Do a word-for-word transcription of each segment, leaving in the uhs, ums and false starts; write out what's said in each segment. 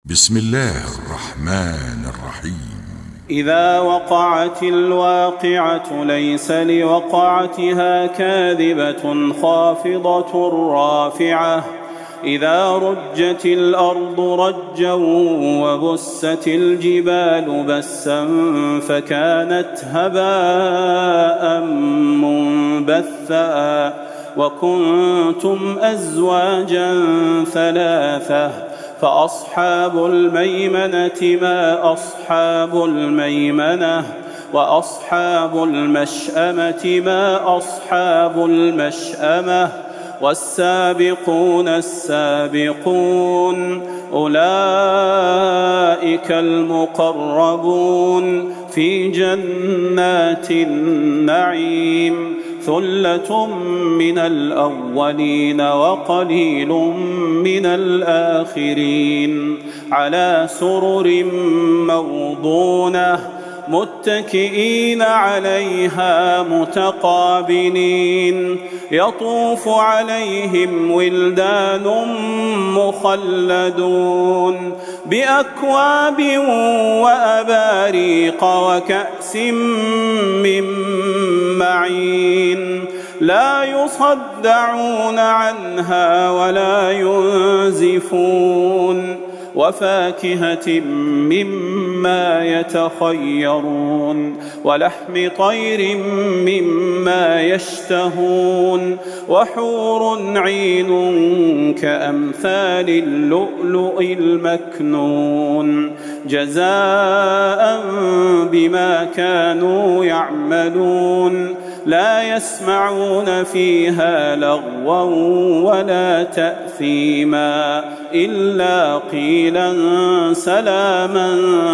بسم الله الرحمن الرحيم. إذا وقعت الواقعة ليس لوقعتها كاذبة خافضة رافعة إذا رجت الأرض رجا وبست الجبال بسا فكانت هباء منبثا وكنتم أزواجا ثلاثة فأصحاب الميمنة ما أصحاب الميمنة وأصحاب المشأمة ما أصحاب المشأمة والسابقون السابقون أولئك المقربون في جنات النعيم ثلة من الأولين وقليل من الآخرين على سرر موضونة متكئين عليها متقابلين يطوف عليهم ولدان مخلدون بأكواب وأباريق وكأس من معين لا يصدعون عنها ولا ينزفون وفاكهة مما يتخيرون ولحم طير مما يشتهون وحور عين كأمثال اللؤلؤ المكنون جزاء بما كانوا يعملون لا يسمعون فيها لغوا ولا تأثيما إلا قيلا سلاما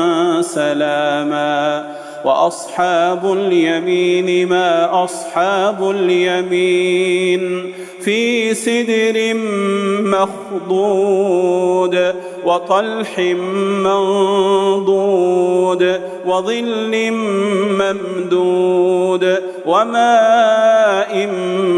سلاما وأصحاب اليمين ما أصحاب اليمين في سدر مخضود وطلح منضود وظل ممدود وماء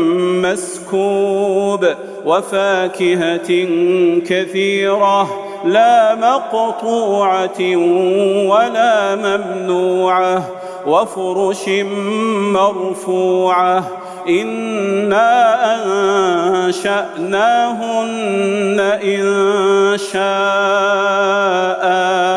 مسكوب وفاكهة كثيرة لا مقطوعة ولا ممنوعة وفرش مرفوعة إنا أنشأناهن إن شاء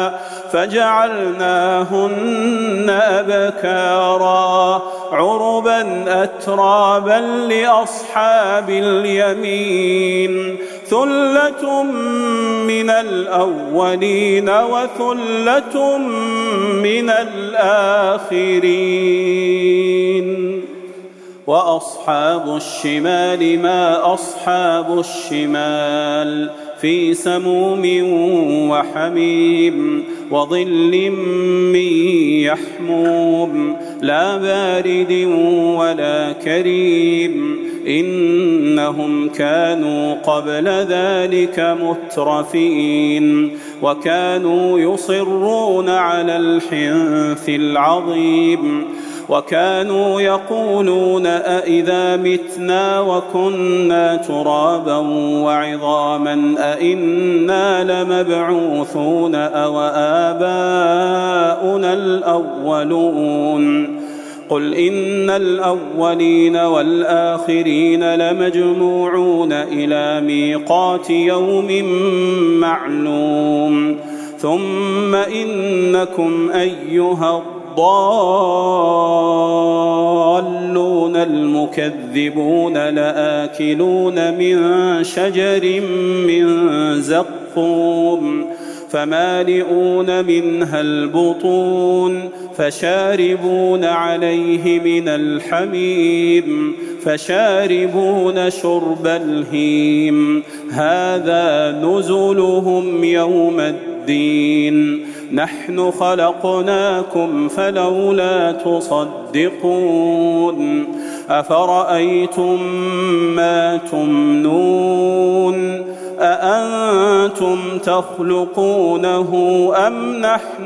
فجعلناهن أبكارا عربا أترابا لأصحاب اليمين ثلة من الأولين وثلة من الآخرين وأصحاب الشمال ما أصحاب الشمال في سموم وحميم وظل من يحموم لا بارد ولا كريم إنهم كانوا قبل ذلك مترفين وكانوا يصرون على الحنث العظيم وكانوا يقولون أئذا متنا وكنا ترابا وعظاما أئنا لمبعوثون أو آباؤنا الأولون قل إن الأولين والآخرين لمجموعون إلى ميقات يوم معلوم ثم إنكم أيها الضالون المكذبون لآكلون من شجر من زقوم فمالئون منها البطون فشاربون عليه من الحميم فشاربون شرب الهيم هذا نزلهم يوم الدين نحن خلقناكم فلولا تصدقون أفرأيتم ما تمنون أأنتم تخلقونه أم نحن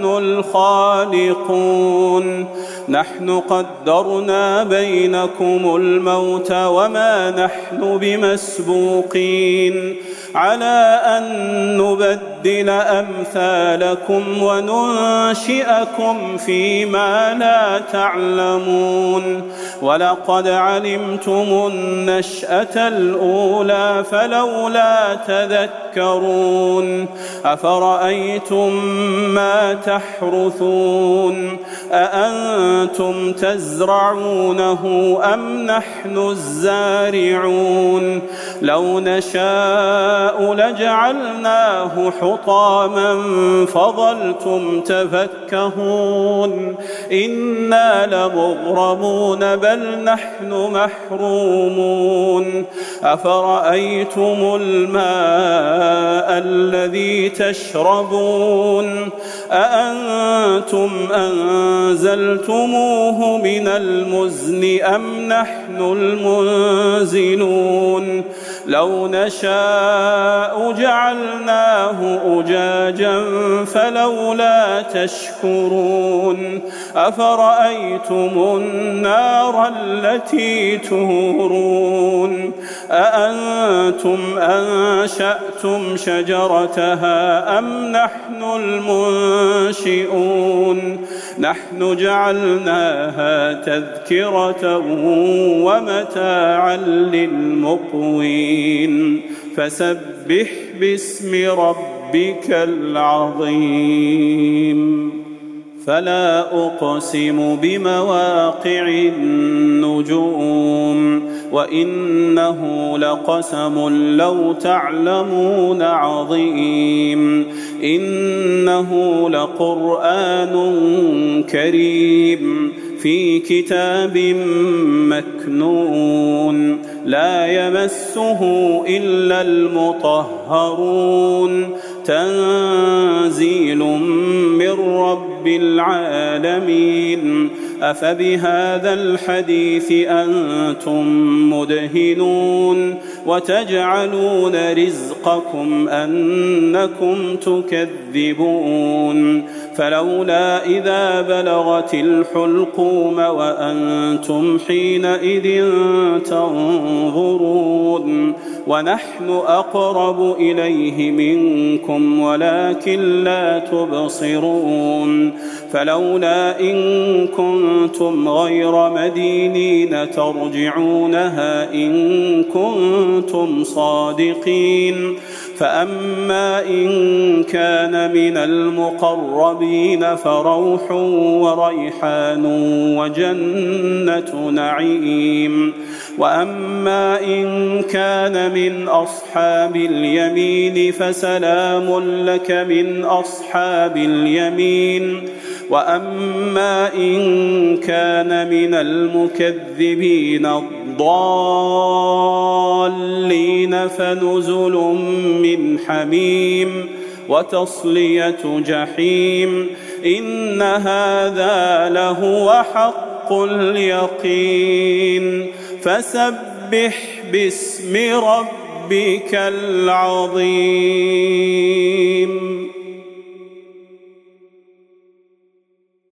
الخالقون نحن قدرنا بينكم الموت وما نحن بمسبوقين على أن نبدل أمثالكم وننشئكم فيما لا تعلمون ولقد علمتم النشأة الأولى فلولا تذكرون أفرأيتم ما تحرثون أأنتم تزرعونه أم نحن الزارعون لو نشاء لجعلناه حطاما فظلتم تفكهون إنا لمغرمون بل نحن محرومون أفرأيتم الماء الذي تشربون أأنتم أنزلتموه من المزن أم نحن المنزلون لو نشاء جعلناه أجاجا فلولا تشكرون أفرأيتم النار التي تورون أأنتم أنشأتم شجرتها أم نحن المنشئون نحن جعلناها تذكرة ومتاعا للمقوين فسبح باسم ربك العظيم فلا أقسم بمواقع النجوم وإنه لقسم لو تعلمون عظيم إنه لقرآن كريم في كتاب مكنون لا يمسه إلا المطهرون تنزيل من رب العالمين أفبهذا الحديث أنتم مدهنون وتجعلون رزقكم أنكم تكذبون فلولا إذا بلغت الحلقوم وأنتم حينئذ تنظرون ونحن أقرب إليه منكم ولكن لا تبصرون فلولا إن كنتم غير مدينين ترجعونها إن كنتم صادقين فأما إن كان من المقربين فروح وريحان وجنة نعيم وأما إن كان من أصحاب اليمين فسلام لك من أصحاب اليمين وأما إن كان من المكذبين الضالين فنزل من حميم وتصلية جحيم إن هذا لهو حق اليقين فسبح باسم ربك العظيم.